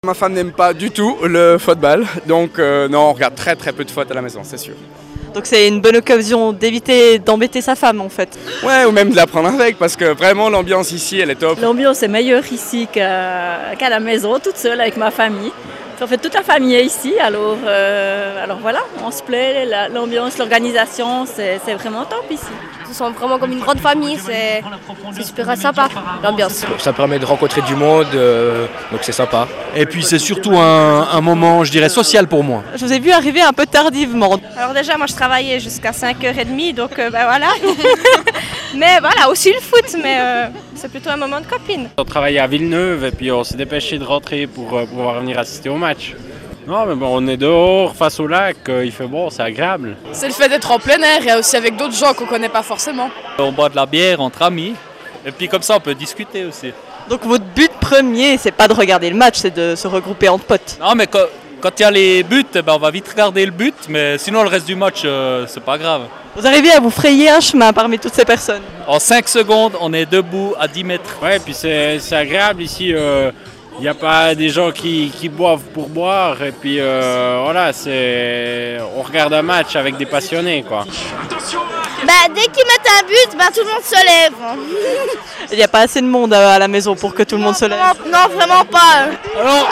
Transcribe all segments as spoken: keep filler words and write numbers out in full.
Ma femme n'aime pas du tout le football, donc euh, non, on regarde très très peu de foot à la maison, c'est sûr. Donc c'est une bonne occasion d'éviter d'embêter sa femme en fait. Ouais, ou même de la prendre avec, parce que vraiment l'ambiance ici, elle est top. L'ambiance est meilleure ici qu'à qu'à la maison, toute seule avec ma famille. En fait, toute la famille est ici, alors, euh, alors voilà, on se plaît, la, l'ambiance, l'organisation, c'est, c'est vraiment top ici. Ils sont vraiment comme une grande famille, c'est, c'est super sympa, l'ambiance. Ça permet de rencontrer du monde, euh, donc c'est sympa. Et puis c'est surtout un, un moment, je dirais, social pour moi. Je vous ai vu arriver un peu tardivement. Alors déjà, moi je travaillais jusqu'à cinq heures trente, donc euh, ben voilà. Mais voilà, aussi le foot, mais euh, c'est plutôt un moment de copine. On travaillait à Villeneuve et puis on s'est dépêché de rentrer pour euh, pouvoir venir assister au match. Non mais bon, on est dehors, face au lac, euh, il fait bon, c'est agréable. C'est le fait d'être en plein air et aussi avec d'autres gens qu'on ne connaît pas forcément. On boit de la bière entre amis et puis comme ça on peut discuter aussi. Donc votre but premier, c'est pas de regarder le match, c'est de se regrouper entre potes. Non mais quand quand il y a les buts, ben, on va vite regarder le but, mais sinon le reste du match, euh, c'est pas grave. Vous arrivez à vous frayer un chemin parmi toutes ces personnes. En cinq secondes, on est debout à dix mètres. Ouais, et puis c'est, c'est agréable ici. Il euh, n'y a pas des gens qui, qui boivent pour boire. Et puis euh, voilà, c'est, on regarde un match avec des passionnés, quoi. Bah, dès qu'ils mettent un but, bah, tout le monde se lève. Il n'y a pas assez de monde à la maison pour que tout le monde se lève. Non, non, vraiment pas. Alors...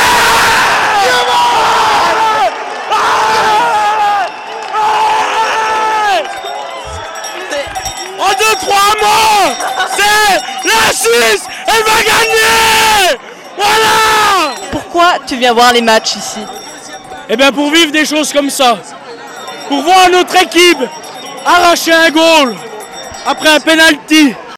En deux, trois mots, c'est la Suisse, elle va gagner. Voilà. Pourquoi tu viens voir les matchs ici? Eh bien pour vivre des choses comme ça, pour voir notre équipe arracher un goal après un penalty.